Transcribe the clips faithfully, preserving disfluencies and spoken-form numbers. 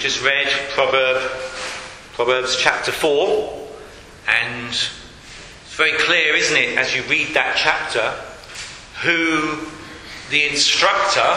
just read Proverb, Proverbs chapter four, and it's very clear, isn't it, as you read that chapter, who the instructor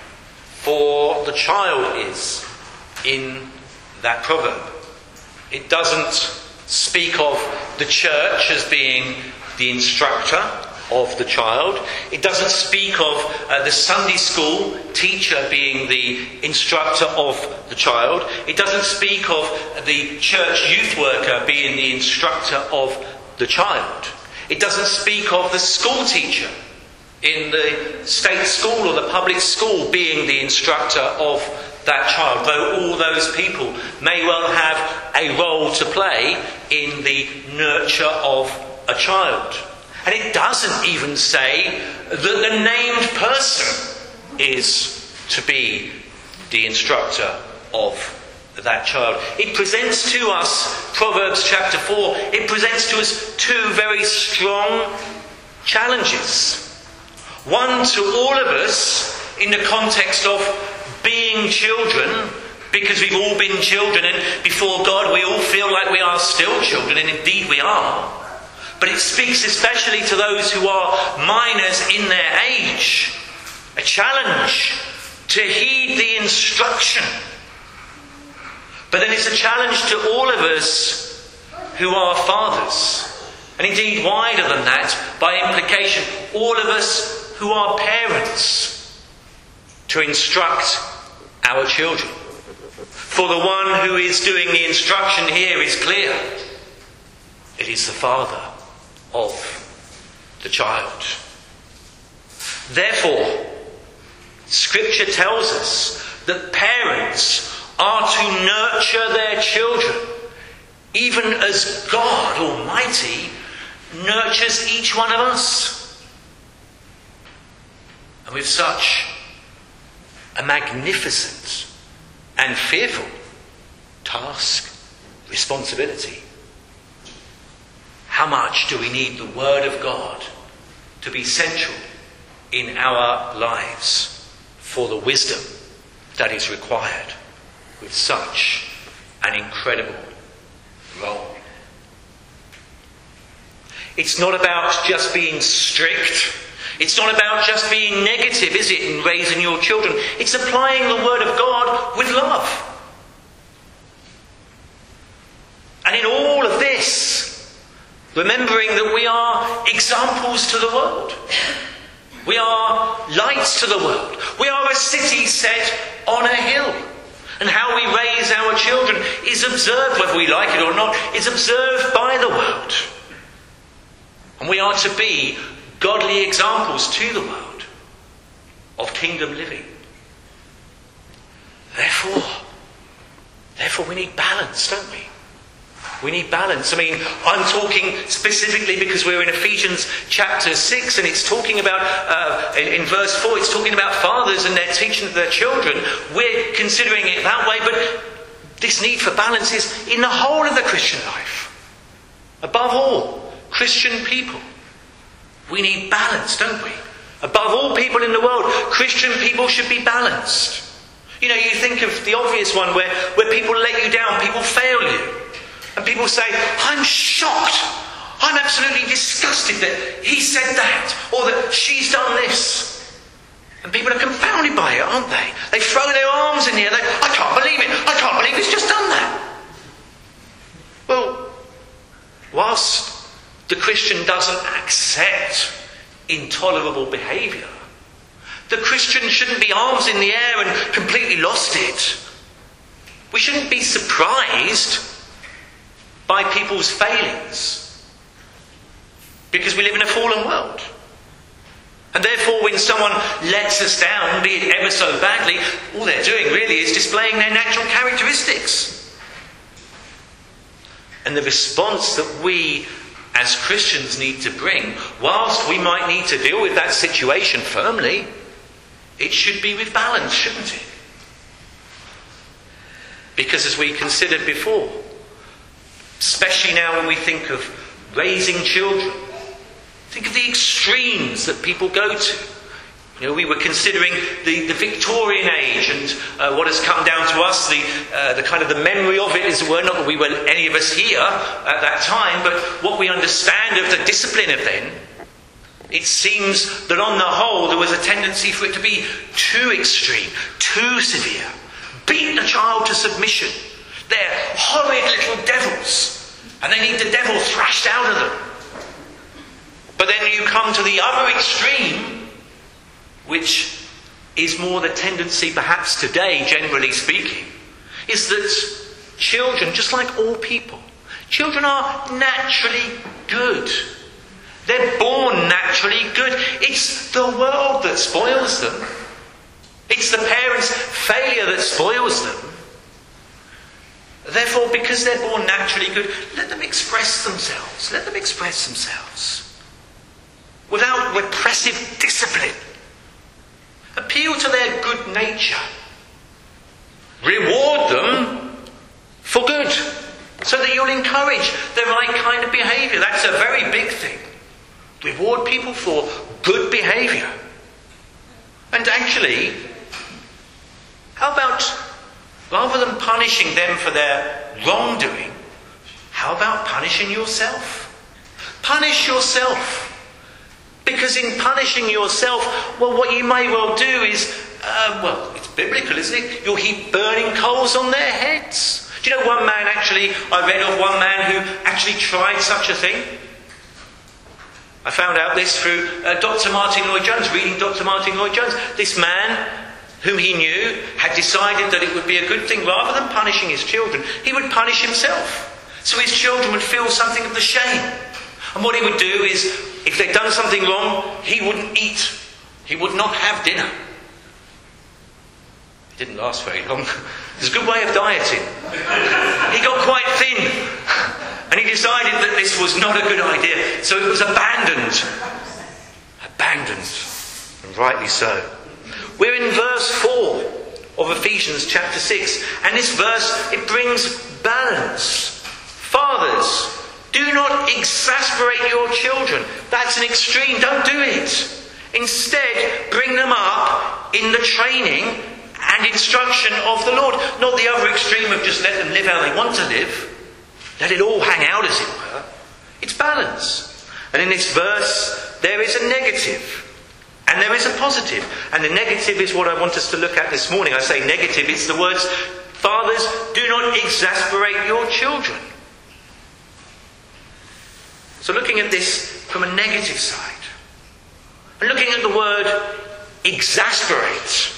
for the child is in that proverb. It doesn't speak of the church as being the instructor of the child. It doesn't speak of uh, the Sunday school teacher being the instructor of the child. It doesn't speak of the church youth worker being the instructor of the child. It doesn't speak of the school teacher in the state school or the public school being the instructor of that child, though all those people may well have a role to play in the nurture of a child. And it doesn't even say that the named person is to be the instructor of that child. It presents to us, Proverbs chapter four, it presents to us two very strong challenges. One to all of us in the context of being children, because we've all been children, and before God we all feel like we are still children, and indeed we are. But it speaks especially to those who are minors in their age. A challenge to heed the instruction. But then it's a challenge to all of us who are fathers. And indeed wider than that, by implication, all of us who are parents, to instruct our children. For the one who is doing the instruction here is clear. It is the father of the child. Therefore, Scripture tells us that parents are to nurture their children, even as God Almighty nurtures each one of us. And with such a magnificent and fearful task, responsibility, how much do we need the Word of God to be central in our lives for the wisdom that is required with such an incredible role? It's not about just being strict. It's not about just being negative, is it, in raising your children? It's applying the Word of God with love. And in all of this, remembering that we are examples to the world. We are lights to the world. We are a city set on a hill. And how we raise our children is observed, whether we like it or not, is observed by the world. And we are to be godly examples to the world of kingdom living. Therefore, therefore we need balance, don't we? We need balance. I mean, I'm talking specifically because we're in Ephesians chapter six, and it's talking about, uh, in, in verse four, it's talking about fathers and their teaching to their children. We're considering it that way, but this need for balance is in the whole of the Christian life. Above all, Christian people. We need balance, don't we? Above all people in the world, Christian people should be balanced. You know, you think of the obvious one where, where people let you down, people fail you. And people say, I'm shocked, I'm absolutely disgusted that he said that, or that she's done this. And people are confounded by it, aren't they? They throw their arms in the air, they, I can't believe it, I can't believe he's just done that. Well, whilst the Christian doesn't accept intolerable behaviour, the Christian shouldn't be arms in the air and completely lost it. We shouldn't be surprised by people's failings, because we live in a fallen world. And therefore when someone lets us down, be it ever so badly, all they're doing really is displaying their natural characteristics. And the response that we as Christians need to bring, whilst we might need to deal with that situation firmly, it should be with balance, shouldn't it? Because as we considered before, especially now when we think of raising children, think of the extremes that people go to. You know, we were considering the, the Victorian age and uh, what has come down to us, the, uh, the kind of the memory of it, as it were. Not that we were any of us here at that time, but what we understand of the discipline of then, it seems that on the whole there was a tendency for it to be too extreme, too severe. Beat a child to submission. They're horrid little devils, and they need the devil thrashed out of them. But then you come to the other extreme, which is more the tendency perhaps today, generally speaking, is that children, just like all people, children are naturally good. They're born naturally good. It's the world that spoils them. It's the parents' failure that spoils them. Therefore, because they're born naturally good, let them express themselves. Let them express themselves. Without repressive discipline. Appeal to their good nature. Reward them for good. So that you'll encourage the right kind of behaviour. That's a very big thing. Reward people for good behaviour. And actually, how about, rather than punishing them for their wrongdoing, how about punishing yourself? Punish yourself. Because in punishing yourself, well, what you may well do is, uh, well, it's biblical, isn't it? You'll heap burning coals on their heads. Do you know one man actually, I read of one man who actually tried such a thing? I found out this through uh, Doctor Martin Lloyd-Jones, reading Doctor Martin Lloyd-Jones. This man, whom he knew, had decided that it would be a good thing, rather than punishing his children, he would punish himself. So his children would feel something of the shame. And what he would do is, if they'd done something wrong, he wouldn't eat. He would not have dinner. It didn't last very long. It's a good way of dieting. He got quite thin. And he decided that this was not a good idea. So it was abandoned. Abandoned. And rightly so. We're in verse four of Ephesians chapter six. And this verse, it brings balance. Fathers, do not exasperate your children. That's an extreme. Don't do it. Instead, bring them up in the training and instruction of the Lord. Not the other extreme of just let them live how they want to live. Let it all hang out, as it were. It's balance. And in this verse, there is a negative. And there is a positive. And the negative is what I want us to look at this morning. I say negative, it's the words, fathers, do not exasperate your children. So looking at this from a negative side, and looking at the word exasperate,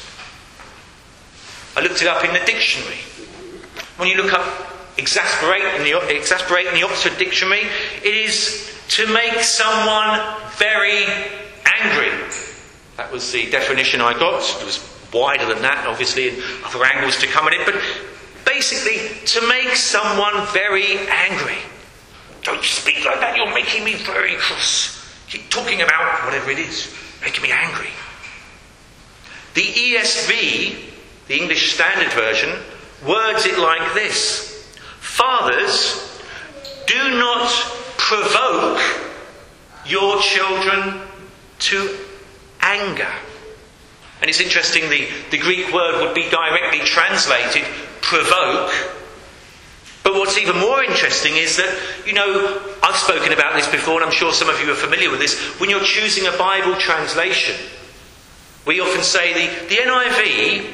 I looked it up in the dictionary. When you look up exasperate in the, exasperate in the Oxford Dictionary, it is to make someone very angry. That was the definition I got. It was wider than that, obviously, and other angles to come at it. But basically, to make someone very angry. Don't speak like that, you're making me very cross. Keep talking about whatever it is, making me angry. The E S V, the English Standard Version, words it like this. Fathers, do not provoke your children to anger. And it's interesting, the, the Greek word would be directly translated provoke. But what's even more interesting is that, you know, I've spoken about this before, and I'm sure some of you are familiar with this. When you're choosing a Bible translation, we often say the, the N I V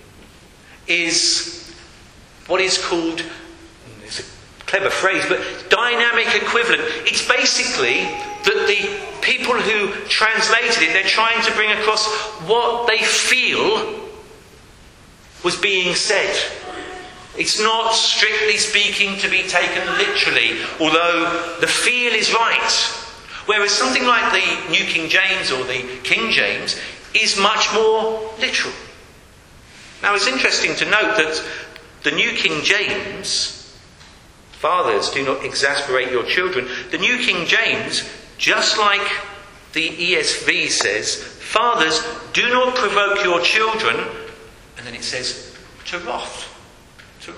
is what is called, it's a clever phrase, but dynamic equivalent. It's basically that the people who translated it, they're trying to bring across what they feel was being said. It's not, strictly speaking, to be taken literally, although the feel is right. Whereas something like the New King James or the King James is much more literal. Now it's interesting to note that the New King James, fathers, do not exasperate your children. The New King James, just like the E S V says, fathers, do not provoke your children, and then it says, to wrath. To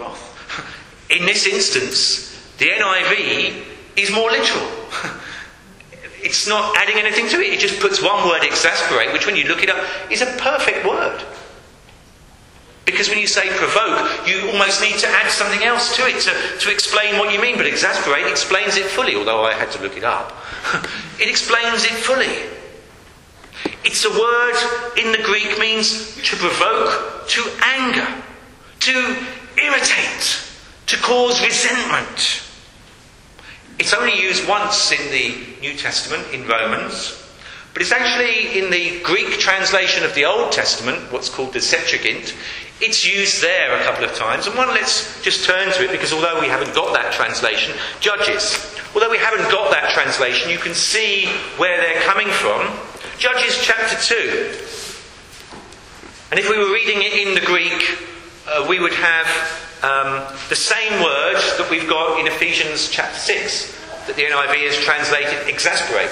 wrath. In this instance, the N I V is more literal. it's not adding anything to it. It just puts one word, exasperate, which when you look it up is a perfect word. Because when you say provoke, you almost need to add something else to it to, to explain what you mean. But exasperate explains it fully, although I had to look it up. It explains it fully. It's a word in the Greek means to provoke to anger, to irritate, to cause resentment. It's only used once in the New Testament, in Romans. But it's actually in the Greek translation of the Old Testament, what's called the Septuagint. It's used there a couple of times. And one, let's just turn to it, because although we haven't got that translation, Judges. Although we haven't got that translation, you can see where they're coming from. Judges chapter two. And if we were reading it in the Greek, uh, we would have um, the same word that we've got in Ephesians chapter six, that the N I V has translated exasperate.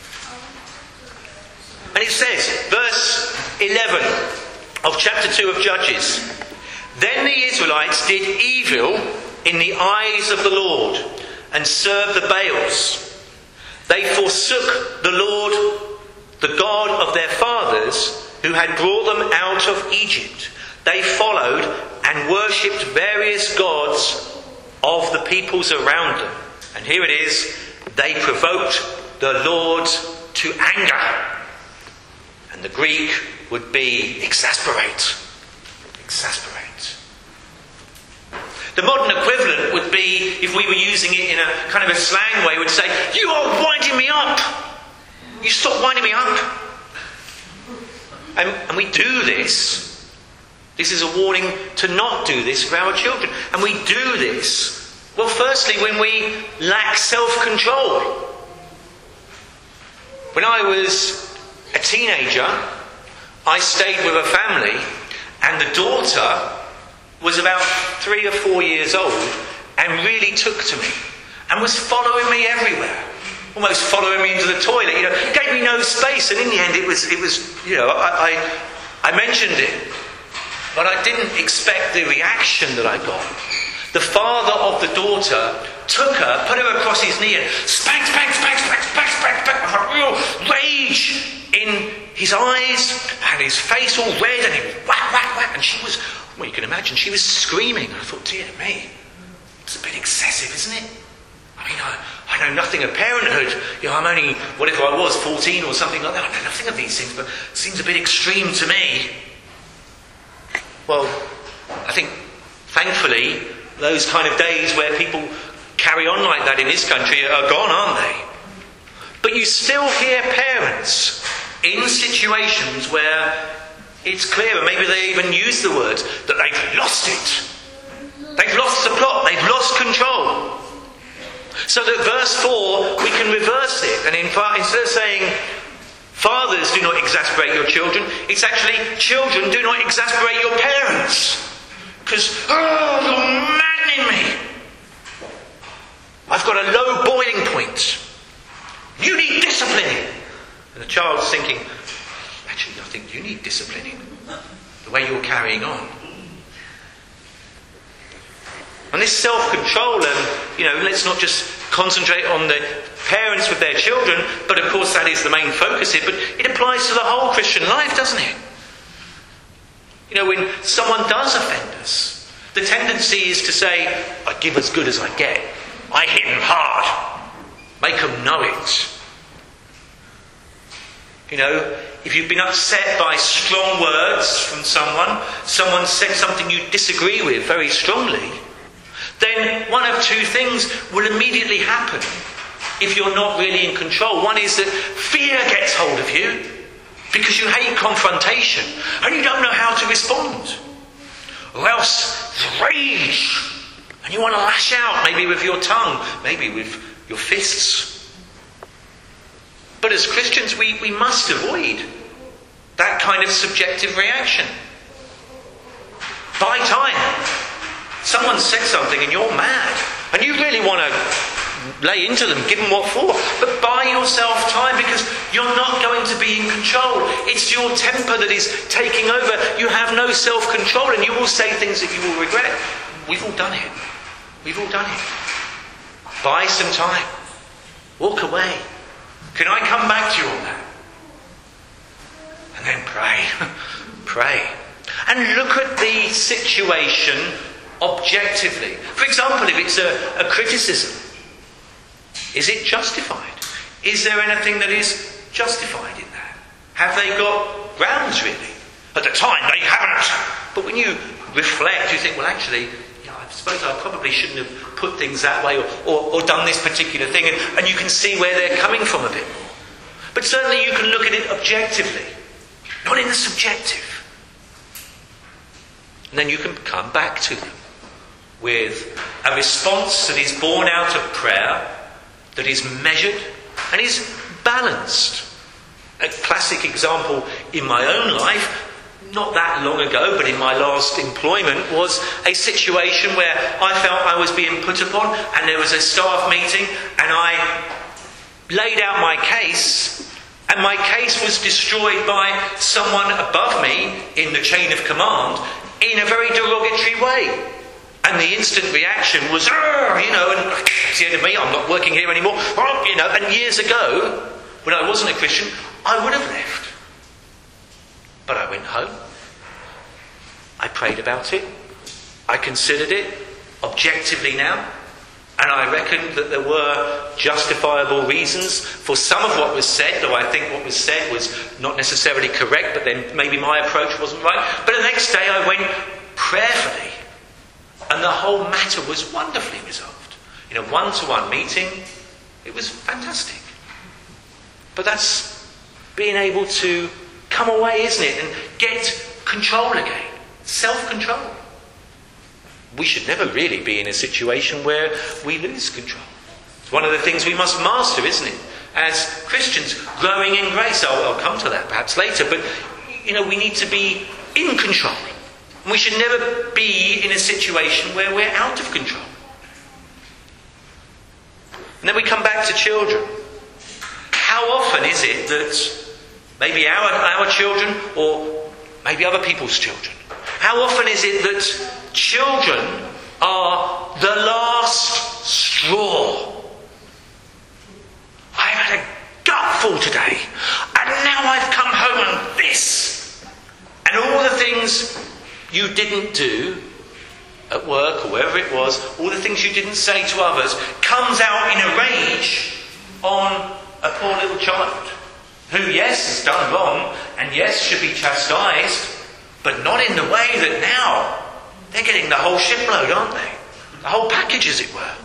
And it says, verse eleven of chapter two of Judges, "Then the Israelites did evil in the eyes of the Lord and served the Baals. They forsook the Lord, the God of their fathers, who had brought them out of Egypt. They followed and worshipped various gods of the peoples around them." And here it is, "They provoked the Lord to anger." And the Greek would be exasperate. Exasperate. The modern equivalent would be, if we were using it in a kind of a slang way, would say, "You are winding me up. You stop winding me up." And, and we do this. This is a warning to not do this for our children. And we do this, well, firstly, when we lack self-control. When I was a teenager, I stayed with a family, and the daughter was about three or four years old and really took to me and was following me everywhere. Almost following me into the toilet, you know, gave me no space, and in the end it was, it was, you know, I, I, I mentioned it, but I didn't expect the reaction that I got. The father of the daughter took her, put her across his knee, and spank, spank, spank, spank, spank, spank, spank, with a real rage in his eyes and his face all red, and he was whack, whack, whack, and she was, well, you can imagine, she was screaming. I thought, dear me, it's a bit excessive, isn't it? I mean, I, I know nothing of parenthood. You know, I'm only, whatever I was, fourteen or something like that. I know nothing of these things, but it seems a bit extreme to me. Well, I think, thankfully, those kind of days where people carry on like that in this country are gone, aren't they? But you still hear parents in situations where it's clear, and maybe they even use the words, that they've lost it. They've lost the plot. They've lost control. So that verse four, we can reverse it. And in fact, instead of saying, "Fathers, do not exasperate your children," it's actually, "Children, do not exasperate your parents." Because, oh, you're maddening me. I've got a low boiling point. You need disciplining. And the child's thinking, actually, I think you need disciplining. The way you're carrying on. And this self-control, and, you know, let's not just concentrate on the parents with their children, but of course that is the main focus here, but it applies to the whole Christian life, doesn't it? You know, when someone does offend us, the tendency is to say, "I give as good as I get. I hit them hard. Make them know it." You know, if you've been upset by strong words from someone, someone said something you disagree with very strongly, then one of two things will immediately happen if you're not really in control. One is that fear gets hold of you because you hate confrontation and you don't know how to respond. Or else rage, and you want to lash out, maybe with your tongue, maybe with your fists. But as Christians, we, we must avoid that kind of subjective reaction. Buy time. Someone said something and you're mad, and you really want to lay into them, give them what for. But buy yourself time, because you're not going to be in control. It's your temper that is taking over. You have no self-control, and you will say things that you will regret. We've all done it. We've all done it. Buy some time. Walk away. Can I come back to you on that? And then pray. Pray. And look at the situation objectively. For example, if it's a, a criticism, is it justified? Is there anything that is justified in that? Have they got grounds, really? At the time, they haven't. But when you reflect, you think, well, actually, yeah, I suppose I probably shouldn't have put things that way or, or, or done this particular thing. And, and you can see where they're coming from a bit more. But certainly you can look at it objectively, not in the subjective. And then you can come back to them with a response that is born out of prayer, that is measured and is balanced. A classic example in my own life, not that long ago, but in my last employment, was a situation where I felt I was being put upon, and there was a staff meeting, and I laid out my case, and my case was destroyed by someone above me in the chain of command in a very derogatory way. And the instant reaction was, you know, and it's the end of me, I'm not working here anymore, you know. And years ago, when I wasn't a Christian, I would have left. But I went home. I prayed about it. I considered it objectively now. And I reckoned that there were justifiable reasons for some of what was said, though I think what was said was not necessarily correct, but then maybe my approach wasn't right. But the next day I went prayerfully, and the whole matter was wonderfully resolved. In a one-to-one meeting, it was fantastic. But that's being able to come away, isn't it, and get control again. Self-control. We should never really be in a situation where we lose control. It's one of the things we must master, isn't it? As Christians, growing in grace. I'll, I'll come to that perhaps later. But, you know, we need to be in control. And we should never be in a situation where we're out of control. And then we come back to children. How often is it that maybe our, our children, or maybe other people's children, how often is it that children are the last straw? I've had a gutful today, and now I've come home on this. And all the things you didn't do at work or wherever it was, all the things you didn't say to others, comes out in a rage on a poor little child who, yes, has done wrong and, yes, should be chastised, but not in the way that now they're getting the whole shipload, aren't they? The whole package, as it were.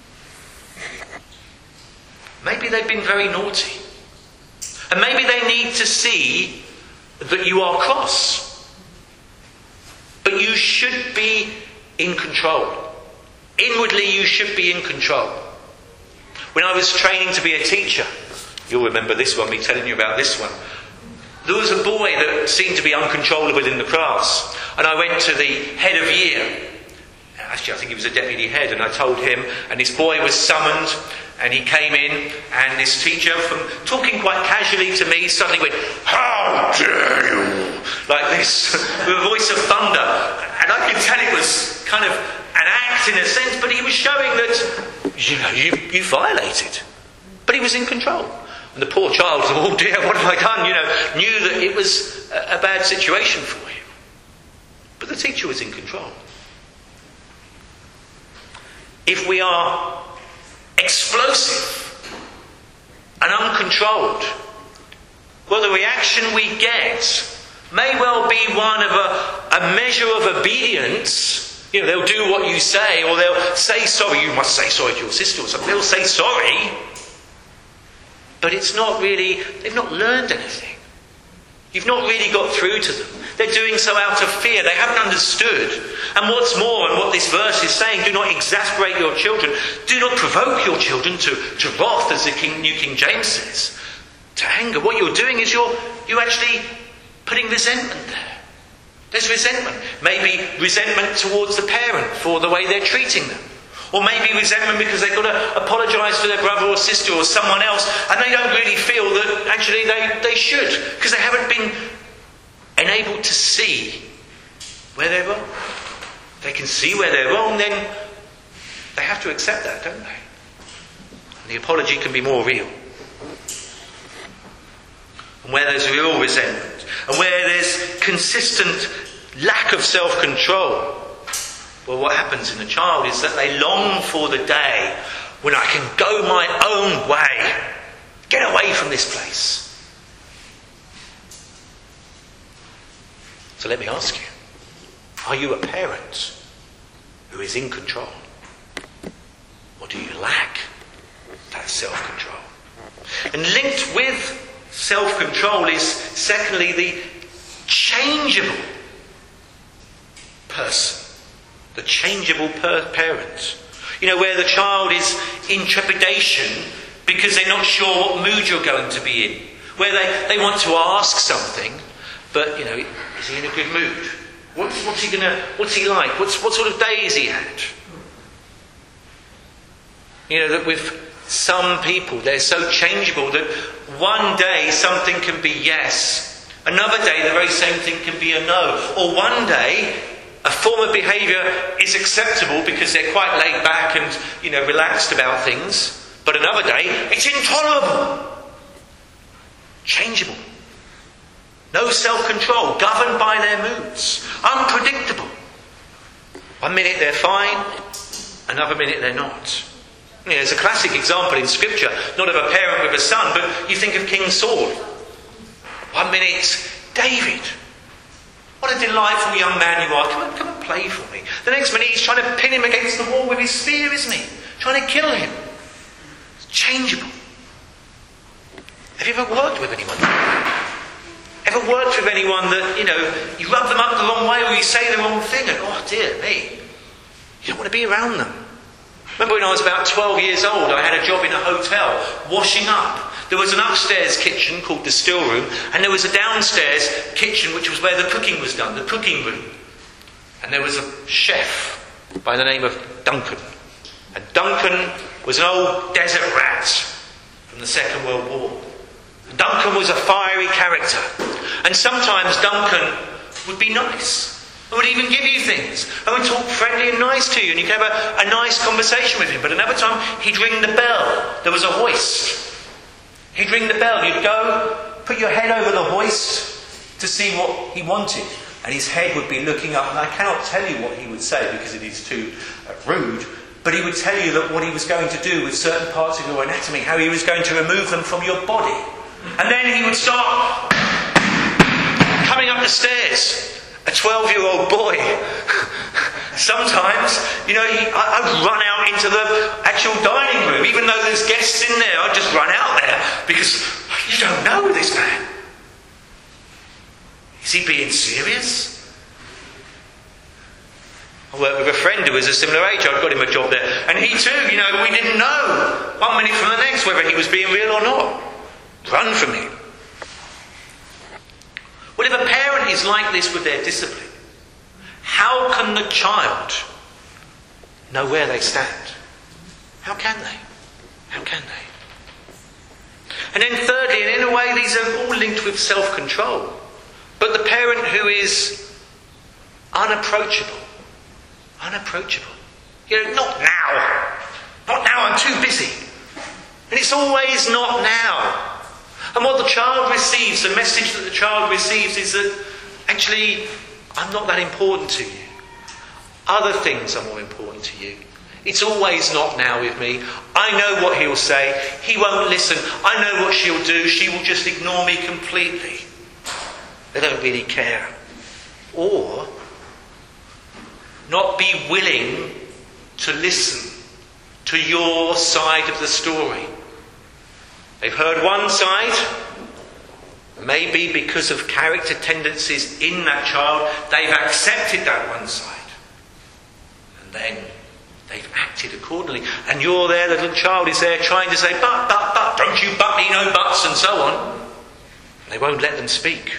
Maybe they've been very naughty. And maybe they need to see that you are cross. But you should be in control. Inwardly, you should be in control. When I was training to be a teacher, you'll remember this one, me telling you about this one. There was a boy that seemed to be uncontrollable in the class. And I went to the head of year. Actually, I think he was a deputy head. And I told him, and this boy was summoned. And he came in, and this teacher, from talking quite casually to me, suddenly went, "How dare you!" like this, with a voice of thunder. And I could tell it was kind of an act in a sense, but he was showing that, you know, you, you violated. But he was in control. And the poor child thought, "Oh dear, what have I done?" You know, knew that it was a, a bad situation for him. But the teacher was in control. If we are explosive and uncontrolled, well, the reaction we get may well be one of a, a measure of obedience. You know, they'll do what you say, or they'll say sorry. You must say sorry to your sister or something. They'll say sorry, but it's not really, they've not learned anything. You've not really got through to them. They're doing so out of fear. They haven't understood. And what's more, and what this verse is saying, do not exasperate your children. Do not provoke your children to, to wrath, as the King, New King James says. To anger. What you're doing is you're, you're actually putting resentment there. There's resentment. Maybe resentment towards the parent for the way they're treating them. Or maybe resentment because they've got to apologise to their brother or sister or someone else, and they don't really feel that actually they, they should, because they haven't been enabled to see where they're wrong. If they can see where they're wrong, then they have to accept that, don't they? And the apology can be more real. and where there's real resentment, and where there's consistent lack of self-control, well, what happens in a child is that they long for the day when I can go my own way, get away from this place. So let me ask you, are you a parent who is in control? Or do you lack that self-control? And linked with self-control is, secondly, the changeable person. The changeable per- parent. You know, where the child is in trepidation because they're not sure what mood you're going to be in. Where they, they want to ask something, but, you know, is he in a good mood? What's, what's he gonna? What's he like? What's, what sort of day has he had? You know, that with some people, they're so changeable that one day something can be yes, another day the very same thing can be a no. Or one day a form of behaviour is acceptable because they're quite laid back and, you know, relaxed about things, but another day it's intolerable. Changeable. No self-control, governed by their moods. Unpredictable. One minute they're fine, another minute they're not. You know, there's a classic example in Scripture, not of a parent with a son, but you think of King Saul. One minute, David. What a delightful young man you are. Come and, come and play for me. The next minute he's trying to pin him against the wall with his spear, isn't he? Trying to kill him. It's changeable. Have you ever worked with anyone? Ever worked with anyone that, you know, you rub them up the wrong way or you say the wrong thing and, oh dear me, you don't want to be around them. Remember when I was about twelve years old, I had a job in a hotel, washing up. There was an upstairs kitchen called the still room, and there was a downstairs kitchen which was where the cooking was done, the cooking room. And there was a chef by the name of Duncan. And Duncan was an old desert rat from the Second World War. And Duncan was a fiery character. And sometimes Duncan would be nice. And would even give you things. And would talk friendly and nice to you. And you could have a, a nice conversation with him. But another time, he'd ring the bell. There was a hoist. He'd ring the bell. You'd go, put your head over the hoist to see what he wanted. And his head would be looking up. And I cannot tell you what he would say because it is too uh, rude. But he would tell you that what he was going to do with certain parts of your anatomy, how he was going to remove them from your body. And then he would start coming up the stairs. A twelve-year-old boy. Sometimes, you know, he, I, I'd run out into the actual dining room. Even though there's guests in there, I'd just run out there. Because you don't know this man. Is he being serious? I worked with a friend who was a similar age. I got him a job there. And he too, you know, we didn't know one minute from the next whether he was being real or not. Run from him. Well, if a parent is like this with their discipline, how can the child know where they stand? How can they? How can they? And then thirdly, and in a way these are all linked with self-control, but the parent who is unapproachable, unapproachable. You know, not now. Not now, I'm too busy. And it's always not now. And what the child receives, the message that the child receives is that actually I'm not that important to you. Other things are more important to you. It's always not now with me. I know what he'll say. He won't listen. I know what she'll do. She will just ignore me completely. They don't really care. Or not be willing to listen to your side of the story. They've heard one side, maybe because of character tendencies in that child, they've accepted that one side. And then they've acted accordingly. And you're there, the little child is there trying to say, but, but, but, don't you but me, no buts, and so on. And they won't let them speak.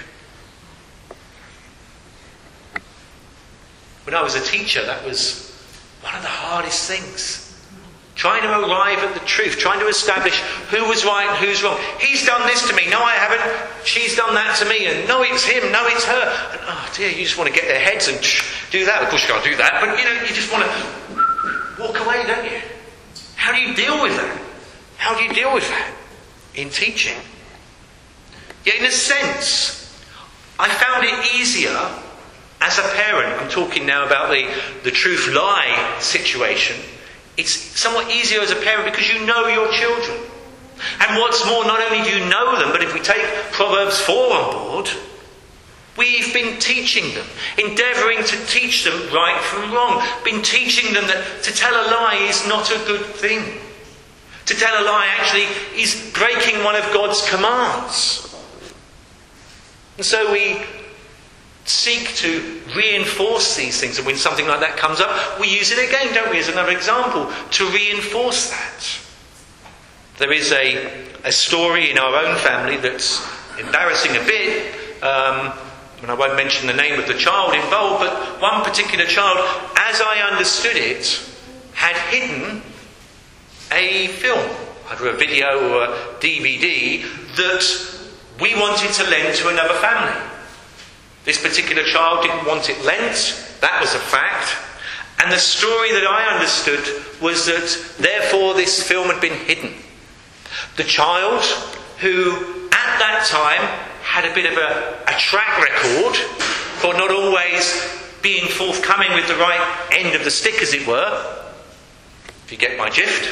When I was a teacher, that was one of the hardest things. Trying to arrive at the truth, trying to establish who was right and who's wrong. He's done this to me, no I haven't. She's done that to me, and no it's him, no it's her. And oh dear, you just want to get their heads and do that. Of course you can't do that, but you know, you just want to walk away, don't you? How do you deal with that? How do you deal with that in teaching? Yet in a sense, I found it easier as a parent. I'm talking now about the, the truth-lie situation. It's somewhat easier as a parent because you know your children. And what's more, not only do you know them, but if we take Proverbs four on board, we've been teaching them, endeavouring to teach them right from wrong, been teaching them that to tell a lie is not a good thing. To tell a lie actually is breaking one of God's commands. And so we seek to reinforce these things, and when something like that comes up, we use it again, don't we, as another example, to reinforce that. There is a, a story in our own family that's embarrassing a bit, um, and I won't mention the name of the child involved, but one particular child, as I understood it, had hidden a film, either a video or a D V D, that we wanted to lend to another family. This particular child didn't want it lent, that was a fact. And the story that I understood was that therefore this film had been hidden. The child, who at that time had a bit of a, a track record for not always being forthcoming with the right end of the stick, as it were, if you get my drift,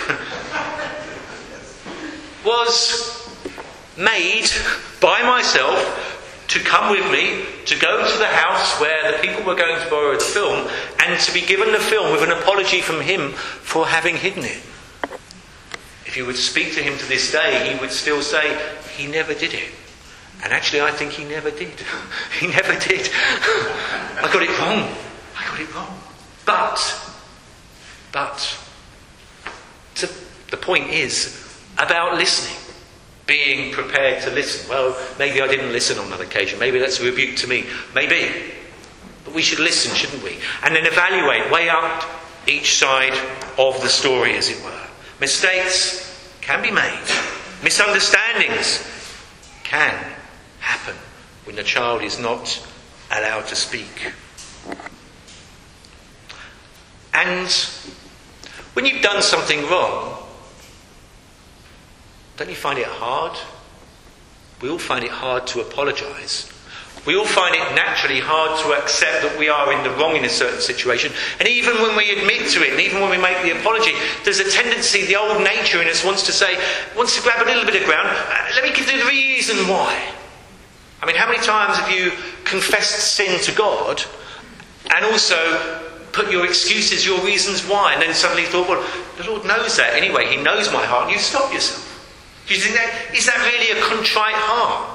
was made by myself to come with me, to go to the house where the people were going to borrow the film, and to be given the film with an apology from him for having hidden it. If you would speak to him to this day, he would still say, he never did it. And actually I think he never did. He never did. I got it wrong. I got it wrong. But, but, to, the point is about listening. Being prepared to listen. Well, maybe I didn't listen on that occasion. Maybe that's a rebuke to me. Maybe. But we should listen, shouldn't we? And then evaluate, weigh up each side of the story, as it were. Mistakes can be made. Misunderstandings can happen when the child is not allowed to speak. And when you've done something wrong, don't you find it hard? We all find it hard to apologise. We all find it naturally hard to accept that we are in the wrong in a certain situation. And even when we admit to it, and even when we make the apology, there's a tendency, the old nature in us wants to say, wants to grab a little bit of ground. Uh, let me give you the reason why. I mean, how many times have you confessed sin to God and also put your excuses, your reasons why, and then suddenly thought, well, the Lord knows that anyway. He knows my heart. And you stop yourself. Do you think that, is that really a contrite heart?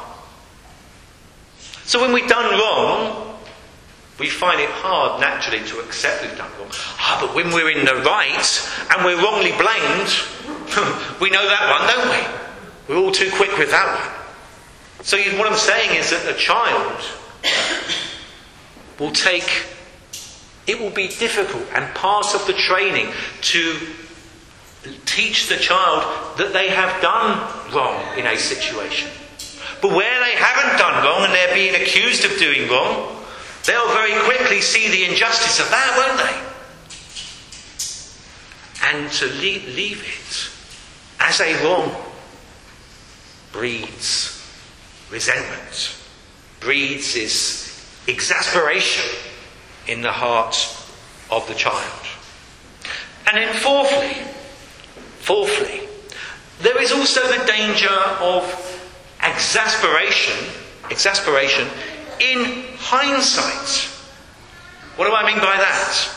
So when we've done wrong, we find it hard naturally to accept we've done wrong. Ah, but when we're in the right and we're wrongly blamed, we know that one, don't we? We're all too quick with that one. So what I'm saying is that a child will take, it will be difficult and part of the training to teach the child that they have done wrong in a situation. But where they haven't done wrong and they're being accused of doing wrong, they'll very quickly see the injustice of that, won't they? And to leave, leave it as a wrong breeds resentment, breeds this exasperation in the heart of the child. And then fourthly, fourthly, there is also the danger of exasperation, exasperation in hindsight. What do I mean by that?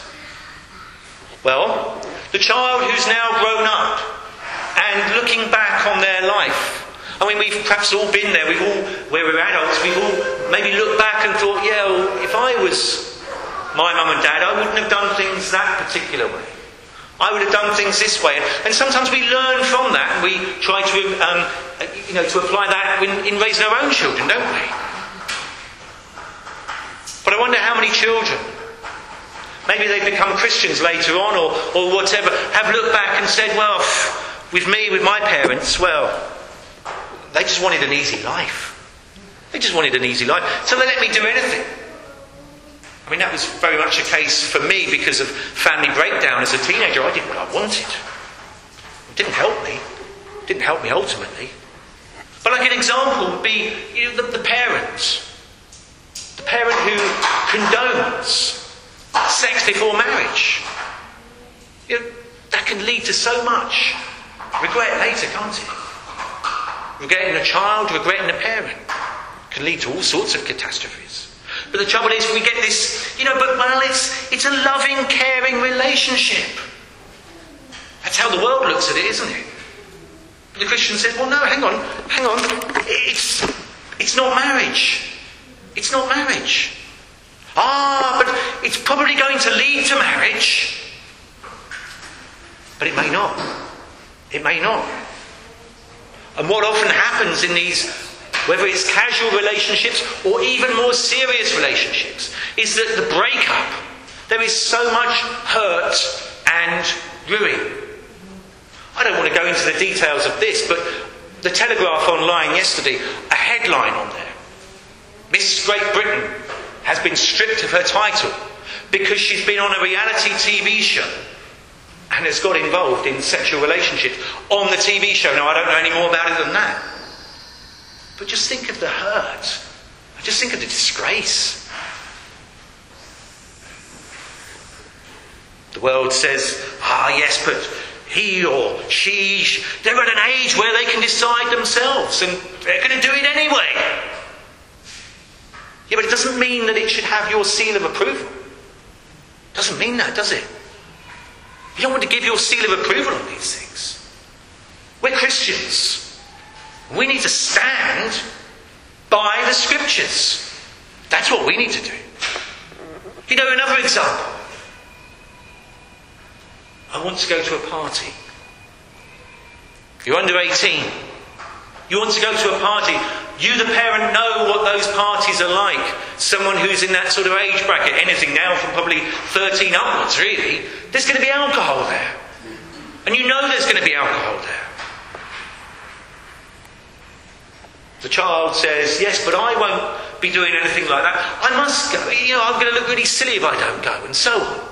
Well, the child who's now grown up and looking back on their life. I mean, we've perhaps all been there. We've all, where we're adults, we've all maybe looked back and thought, yeah, well, if I was my mum and dad, I wouldn't have done things that particular way. I would have done things this way. And sometimes we learn from that and we try to, um, you know, to apply that in, in raising our own children, don't we? But I wonder how many children, maybe they've become Christians later on or, or whatever, have looked back and said, well, with me, with my parents, well, they just wanted an easy life. They just wanted an easy life. So they let me do anything. I mean, that was very much a case for me because of family breakdown as a teenager. I did what I wanted. It didn't help me. It didn't help me ultimately. But But like an example would be, you know, the, the parent. The parent who condones sex before marriage. You know, that can lead to so much regret later, can't it? Regretting a child, regretting a parent. Can lead to all sorts of catastrophes. But the trouble is, we get this, you know, but well, it's, it's a loving, caring relationship. That's how the world looks at it, isn't it? But the Christian says, well, no, hang on, hang on. It's, it's not marriage. It's not marriage. Ah, but it's probably going to lead to marriage. But it may not. It may not. And what often happens in these, whether it's casual relationships or even more serious relationships, is that the breakup, there is so much hurt and ruin. I don't want to go into the details of this, but the Telegraph online yesterday, a headline on there. Miss Great Britain has been stripped of her title because she's been on a reality T V show and has got involved in sexual relationships on the T V show. Now, I don't know any more about it than that. But just think of the hurt. Just think of the disgrace. The world says, ah, yes, but he or she, they're at an age where they can decide themselves and they're going to do it anyway. Yeah, but it doesn't mean that it should have your seal of approval. It doesn't mean that, does it? You don't want to give your seal of approval on these things. We're Christians. We need to stand by the Scriptures. That's what we need to do. You know, another example. I want to go to a party. You're under eighteen. You want to go to a party. You, the parent, know what those parties are like. Someone who's in that sort of age bracket, anything now from probably thirteen upwards, really. There's going to be alcohol there. And you know there's going to be alcohol there. The child says, yes, but I won't be doing anything like that. I must go. You know, I'm going to look really silly if I don't go, and so on.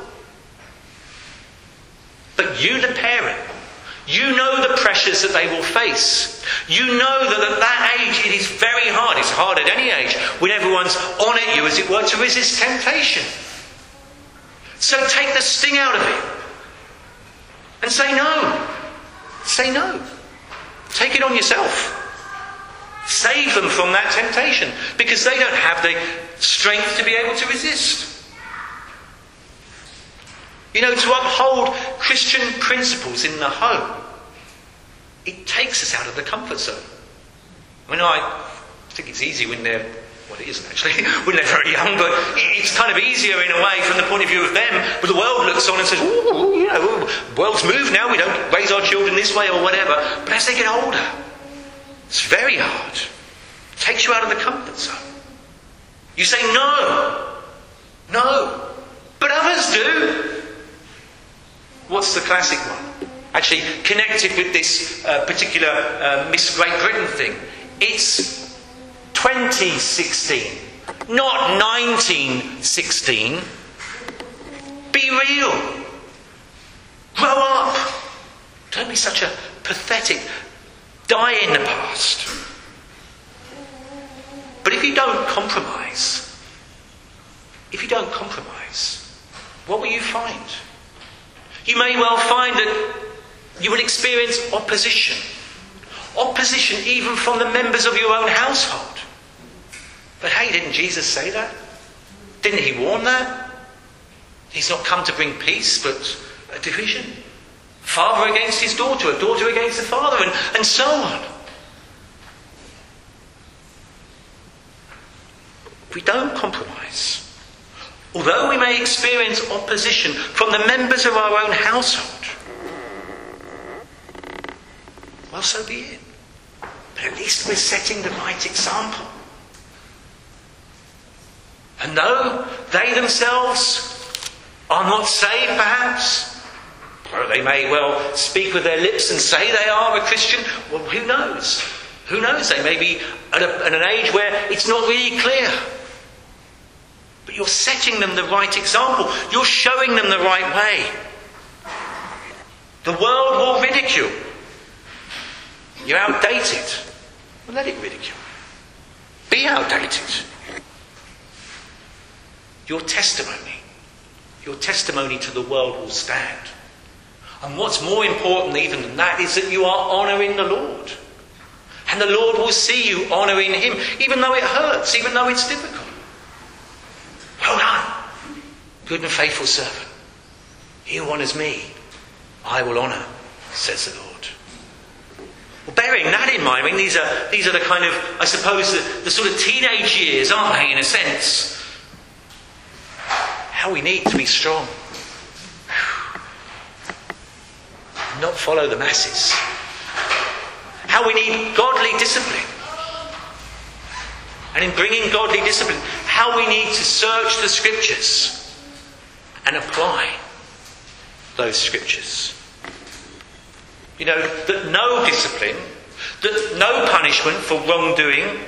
But you, the parent, you know the pressures that they will face. You know that at that age it is very hard. It's hard at any age when everyone's on at you, as it were, to resist temptation. So take the sting out of it. And say no. Say no. Take it on yourself. Save them from that temptation, because they don't have the strength to be able to resist. You know, to uphold Christian principles in the home, it takes us out of the comfort zone. I mean, I think it's easy when they're, well, it isn't actually, when they're very young, but it's kind of easier in a way from the point of view of them. But the world looks on and says, ooh, you know, the world's moved now, we don't raise our children this way or whatever. But as they get older, it's very hard. It takes you out of the comfort zone. You say no. No. But others do. What's the classic one? Actually, connected with this uh, particular uh, Miss Great Britain thing. It's twenty sixteen, not nineteen sixteen. Be real. Grow up. Don't be such a pathetic, die in the past. But if you don't compromise, if you don't compromise, what will you find? You may well find that you will experience opposition. Opposition even from the members of your own household. But hey, didn't Jesus say that? Didn't he warn that? He's not come to bring peace, but a division. Father against his daughter, a daughter against the father, and, and so on. We don't compromise. Although we may experience opposition from the members of our own household, well, so be it. But at least we're setting the right example. And though they themselves are not saved, perhaps, or they may well speak with their lips and say they are a Christian, well, who knows? Who knows? They may be at, a, at an age where it's not really clear. But you're setting them the right example. You're showing them the right way. The world will ridicule. You're outdated. Well, let it ridicule. Be outdated. Your testimony, your testimony to the world will stand. And what's more important even than that is that you are honouring the Lord. And the Lord will see you honouring him, even though it hurts, even though it's difficult. Well done, good and faithful servant. He who honours me, I will honour, says the Lord. Well, bearing that in mind, I mean, these are these are the kind of, I suppose, the, the sort of teenage years, aren't they, in a sense? How we need to be strong. Not follow the masses. How we need godly discipline. And in bringing godly discipline, how we need to search the scriptures and apply those scriptures. You know, that no discipline, that no punishment for wrongdoing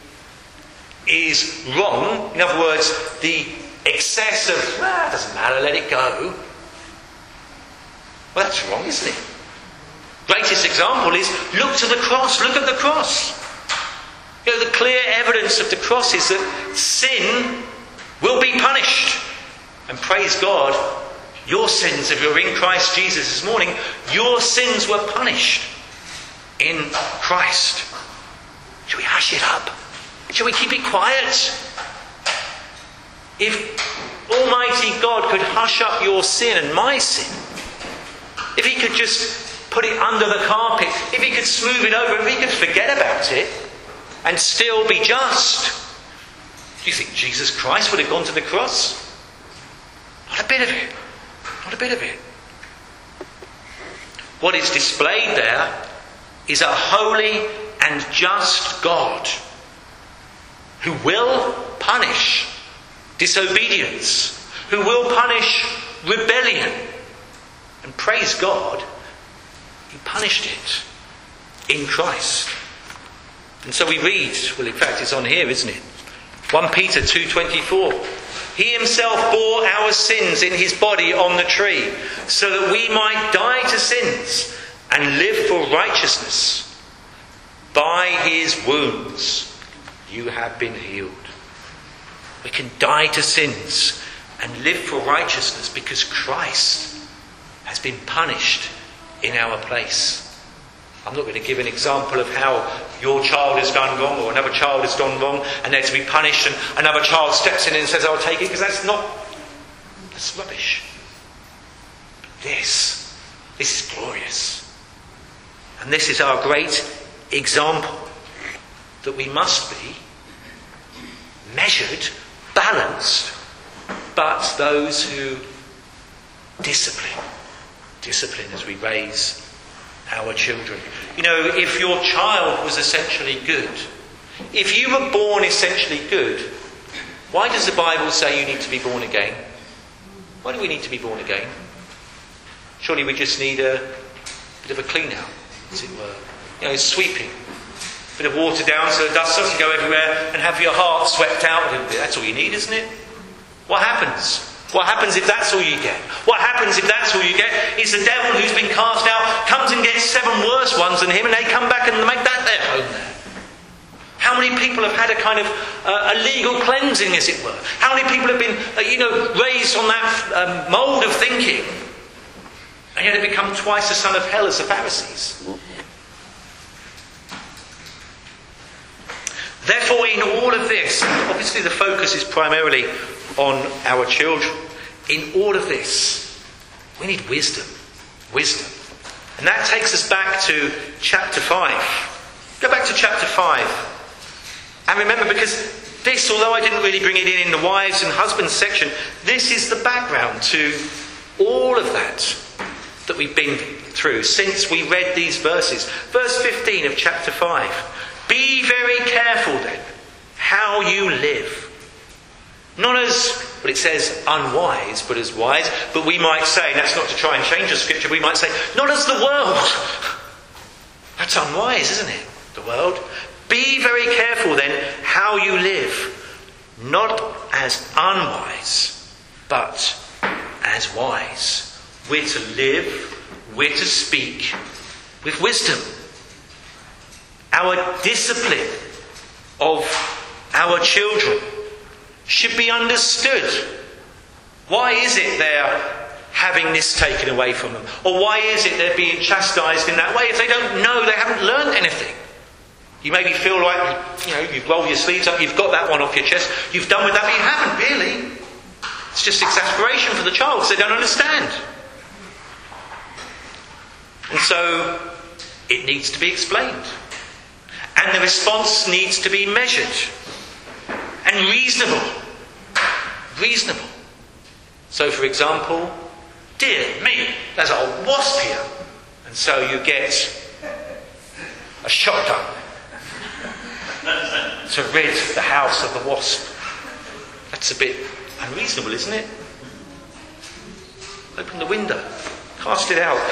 is wrong. In other words, the excess of, ah, doesn't matter, let it go. Well, that's wrong, isn't it? Greatest example is, look to the cross, look at the cross. You know, the clear evidence of the cross is that sin will be punished. And praise God, your sins, if you're in Christ Jesus this morning, your sins were punished in Christ. Shall we hush it up? Shall we keep it quiet? If Almighty God could hush up your sin and my sin, if he could just put it under the carpet, if he could smooth it over, if he could forget about it and still be just, do you think Jesus Christ would have gone to the cross? Not a bit of it. Not a bit of it. What is displayed there is a holy and just God who will punish disobedience, who will punish rebellion. And praise God, he punished it in Christ. And so we read, well, in fact it's on here, isn't it? First Peter two twenty-four. He himself bore our sins in his body on the tree, so that we might die to sins and live for righteousness. By his wounds you have been healed. We can die to sins and live for righteousness because Christ has been punished in our place. I'm not going to give an example of how your child has done wrong or another child has done wrong and they're to be punished and another child steps in and says, I'll take it, because that's not, that's rubbish. But this, this is glorious. And this is our great example that we must be measured, balanced, but those who discipline. Discipline as we raise our children. You know, if your child was essentially good, if you were born essentially good, why does the Bible say you need to be born again? Why do we need to be born again? Surely we just need a bit of a clean out, as it were. You know, sweeping. A bit of water down so the dust doesn't go everywhere, and have your heart swept out a little bit. That's all you need, isn't it? What happens? What happens if that's all you get? What happens if that's all you get is the devil who's been cast out comes and gets seven worse ones than him and they come back and make that their home there. How many people have had a kind of uh, a legal cleansing, as it were? How many people have been, uh, you know, raised on that um, mould of thinking and yet have become twice the son of hell as the Pharisees? Therefore, in all of this, obviously the focus is primarily on our children. In all of this, we need wisdom. Wisdom. And that takes us back to chapter five. Go back to chapter five. And remember, because this, although I didn't really bring it in in the wives and husbands section, this is the background to all of that that we've been through since we read these verses. Verse fifteen of chapter five. Be very careful then how you live. Not as, what it says, unwise, but as wise. But we might say, and that's not to try and change the scripture, we might say, not as the world. That's unwise, isn't it? The world. Be very careful then how you live. Not as unwise, but as wise. We're to live, we're to speak with wisdom. our discipline of our children should be understood. Why is it they're having this taken away from them? Or why is it they're being chastised in that way? If they don't know, they haven't learned anything. You maybe feel like, you know, you've rolled your sleeves up, you've got that one off your chest, you've done with that, but you haven't really. It's just exasperation for the child because they don't understand. And so it needs to be explained. And the response needs to be measured. And reasonable. Reasonable. So, for example, dear me, there's a wasp here. And so you get a shotgun to rid the house of the wasp. That's a bit unreasonable, isn't it? Open the window. Cast it out.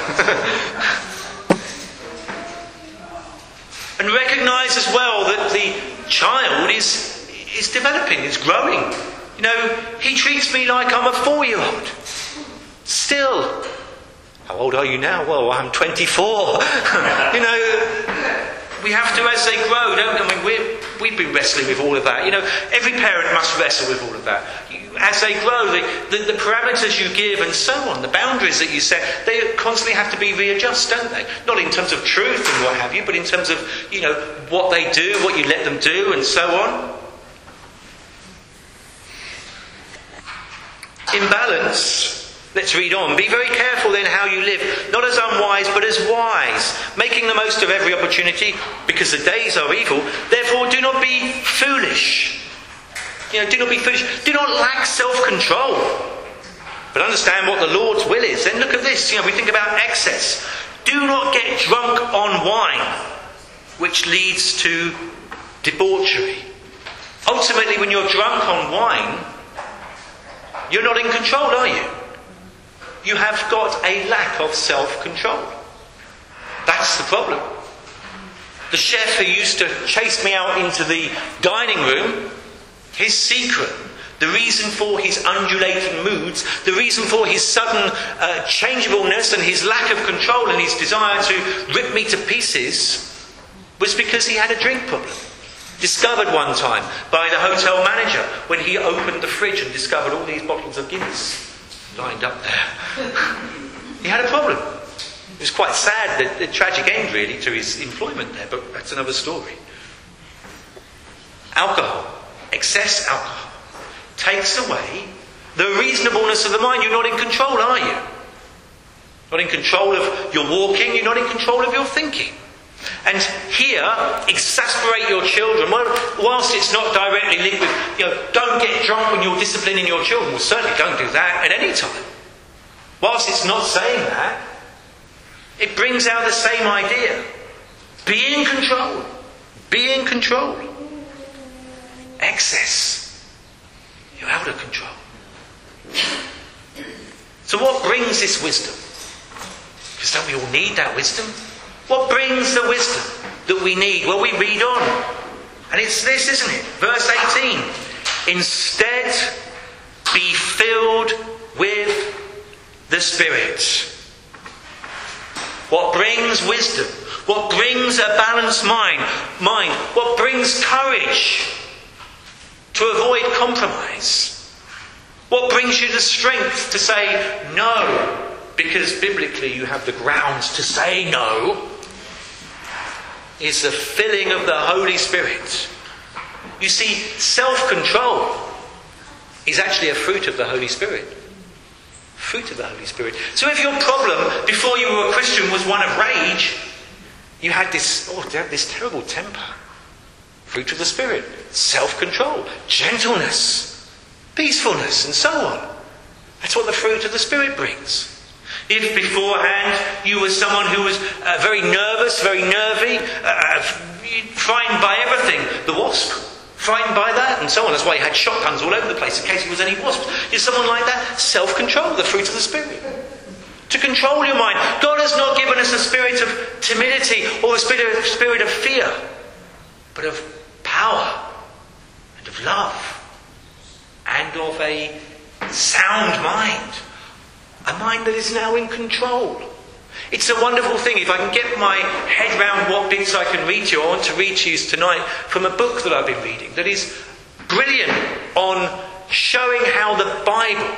And recognise as well that the child is, is developing, is growing. You know, he treats me like I'm a four-year-old. Still. How old are you now? Well, I'm twenty-four. You know, we have to as they grow, don't we? I mean, we're, we've been wrestling with all of that. You know, every parent must wrestle with all of that. You, as they grow, the, the, the parameters you give and so on, the boundaries that you set, they constantly have to be readjusted, don't they? Not in terms of truth and what have you, but in terms of, you know, what they do, what you let them do and so on. In balance, let's read on. Be very careful then how you live, not as unwise but as wise, making the most of every opportunity, because the days are evil. Therefore do not be foolish. You know, do not be foolish. Do not lack self-control, but understand what the Lord's will is. Then look at this. You know, we think about excess. Do not get drunk on wine, which leads to debauchery. Ultimately, when you're drunk on wine, you're not in control, are you? You have got a lack of self-control. That's the problem. The chef who used to chase me out into the dining room, his secret, the reason for his undulating moods, the reason for his sudden uh, changeableness and his lack of control and his desire to rip me to pieces, was because he had a drink problem. Discovered one time by the hotel manager when he opened the fridge and discovered all these bottles of Guinness lined up there. He had a problem. It was quite sad, the, the tragic end really to his employment there, but that's another story. Alcohol, excess alcohol, takes away the reasonableness of the mind. You're not in control, are you? Not in control of your walking, you're not in control of your thinking. And here, exasperate your children. Well, whilst it's not directly linked with, you know, don't get drunk when you're disciplining your children. Well, certainly don't do that at any time. Whilst it's not saying that, it brings out the same idea. Be in control. Be in control. Excess. You're out of control. So what brings this wisdom? Because don't we all need that wisdom? What brings the wisdom that we need? Well, we read on. And it's this, isn't it? Verse eighteen. Instead, be filled with the Spirit. What brings wisdom? What brings a balanced mind? Mind. What brings courage to avoid compromise? What brings you the strength to say no? Because biblically you have the grounds to say no. Is the filling of the Holy Spirit. You see, self-control is actually a fruit of the Holy Spirit. Fruit of the Holy Spirit. So if your problem before you were a Christian was one of rage, you had this, oh, this terrible temper. Fruit of the Spirit. Self-control. Gentleness. Peacefulness, and so on. That's what the fruit of the Spirit brings. If beforehand you were someone who was uh, very nervous, very nervy, uh, frightened by everything, the wasp, frightened by that, and so on. That's why he had shotguns all over the place in case there was any wasps. You're someone like that. Self-control, the fruit of the Spirit. To control your mind. God has not given us a spirit of timidity or a spirit of, spirit of fear, but of power and of love and of a sound mind. A mind that is now in control. It's a wonderful thing. If I can get my head round what bits I can read to you, I want to read to you tonight from a book that I've been reading that is brilliant on showing how the Bible,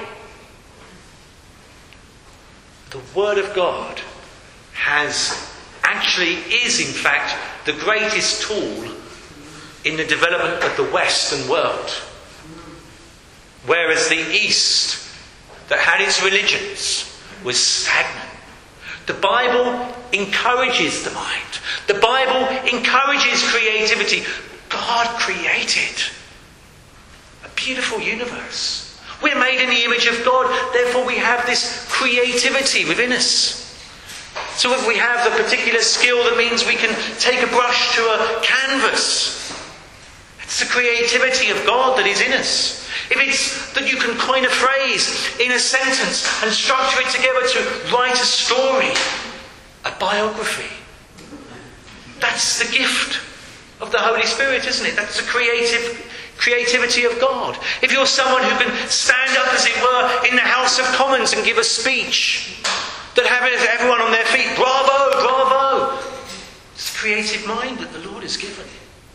the Word of God, has actually is in fact the greatest tool in the development of the Western world. Whereas the East, that had its religions, was stagnant. The Bible encourages the mind. The Bible encourages creativity. God created a beautiful universe. We're made in the image of God, therefore we have this creativity within us. So if we have the particular skill, that means we can take a brush to a canvas. It's the creativity of God that is in us. If it's that you can coin a phrase in a sentence and structure it together to write a story, a biography, that's the gift of the Holy Spirit, isn't it? That's the creative creativity of God. If you're someone who can stand up, as it were, in the House of Commons and give a speech that have everyone on their feet, bravo, bravo, it's the creative mind that the Lord has given.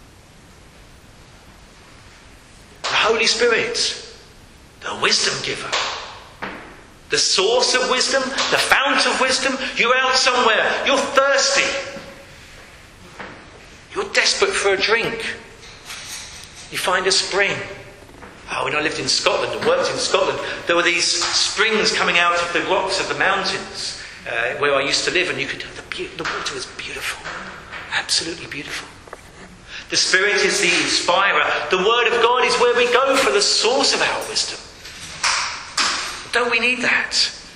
The Holy Spirit, the wisdom giver, the source of wisdom, the fount of wisdom. You're out somewhere, you're thirsty, you're desperate for a drink. You find a spring. Oh, when I lived in Scotland and worked in Scotland, there were these springs coming out of the rocks of the mountains uh, where I used to live, and you could the, be- the water was beautiful, absolutely beautiful. The Spirit is the inspirer. The Word of God is where we go for the source of our wisdom. Don't we need that?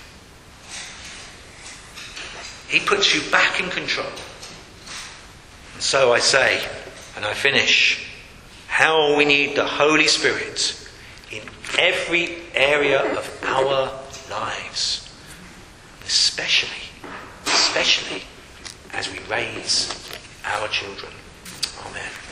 He puts you back in control. And so I say, and I finish, how we need the Holy Spirit in every area of our lives. Especially, especially as we raise our children. Amen.